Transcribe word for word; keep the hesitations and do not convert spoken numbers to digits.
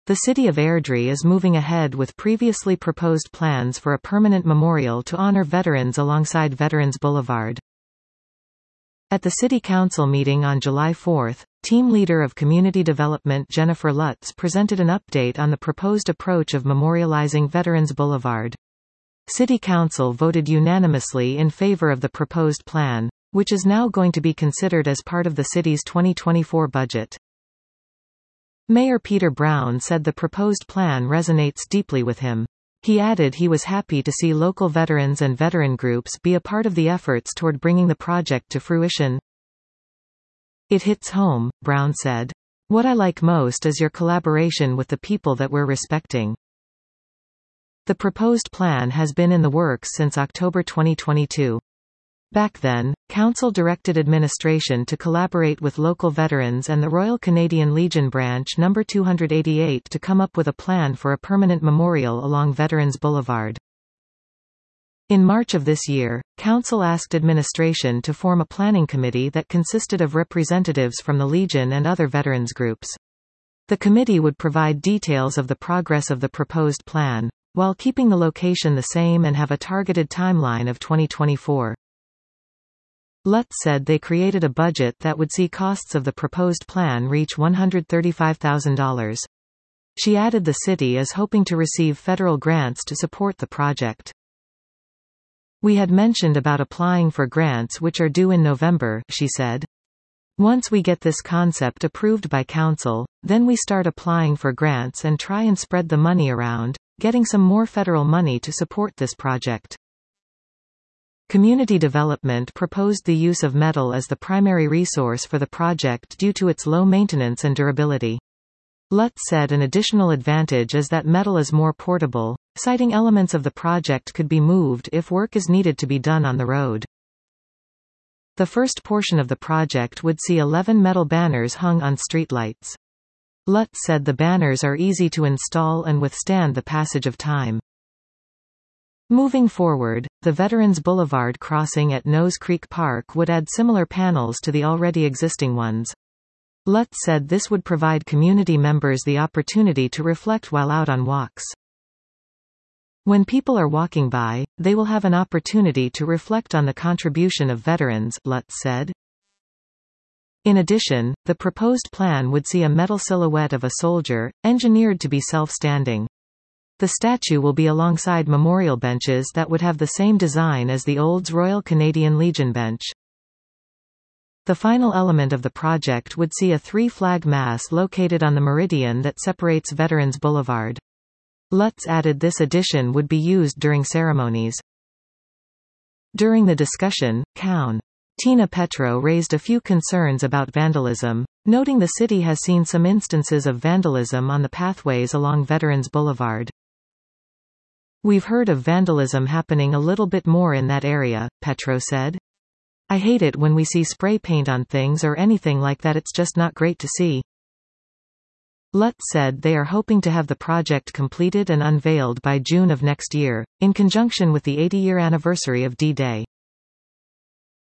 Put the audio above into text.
The city of Airdrie is moving ahead with previously proposed plans for a permanent memorial to honor veterans alongside Veterans Boulevard. At the City Council meeting on July fourth, Team Leader of Community Development Jennifer Lutz presented an update on the proposed approach of memorializing Veterans Boulevard. City Council voted unanimously in favor of the proposed plan, which is now going to be considered as part of the city's twenty twenty-four budget. Mayor Peter Brown said the proposed plan resonates deeply with him. He added he was happy to see local veterans and veteran groups be a part of the efforts toward bringing the project to fruition. It hits home, Brown said. What I like most is your collaboration with the people that we're respecting. The proposed plan has been in the works since October twenty twenty-two. Back then, Council directed administration to collaborate with local veterans and the Royal Canadian Legion Branch number two hundred eighty-eight to come up with a plan for a permanent memorial along Veterans Boulevard. In March of this year, Council asked administration to form a planning committee that consisted of representatives from the Legion and other veterans groups. The committee would provide details of the progress of the proposed plan, while keeping the location the same and have a targeted timeline of twenty twenty-four. Lutz said they created a budget that would see costs of the proposed plan reach one hundred thirty-five thousand dollars. She added the city is hoping to receive federal grants to support the project. We had mentioned about applying for grants which are due in November, she said. Once we get this concept approved by Council, then we start applying for grants and try and spread the money around, getting some more federal money to support this project. Community Development proposed the use of metal as the primary resource for the project due to its low maintenance and durability. Lutz said an additional advantage is that metal is more portable, citing elements of the project could be moved if work is needed to be done on the road. The first portion of the project would see eleven metal banners hung on streetlights. Lutz said the banners are easy to install and withstand the passage of time. Moving forward, the Veterans Boulevard crossing at Nose Creek Park would add similar panels to the already existing ones. Lutz said this would provide community members the opportunity to reflect while out on walks. When people are walking by, they will have an opportunity to reflect on the contribution of veterans, Lutz said. In addition, the proposed plan would see a metal silhouette of a soldier, engineered to be self-standing. The statue will be alongside memorial benches that would have the same design as the Olds Royal Canadian Legion bench. The final element of the project would see a three-flag mast located on the meridian that separates Veterans Boulevard. Lutz added this addition would be used during ceremonies. During the discussion, Coun. Tina Petro raised a few concerns about vandalism, noting the city has seen some instances of vandalism on the pathways along Veterans Boulevard. We've heard of vandalism happening a little bit more in that area, Petro said. I hate it when we see spray paint on things or anything like that, it's just not great to see. Lutz said they are hoping to have the project completed and unveiled by June of next year, in conjunction with the eighty-year anniversary of D-Day.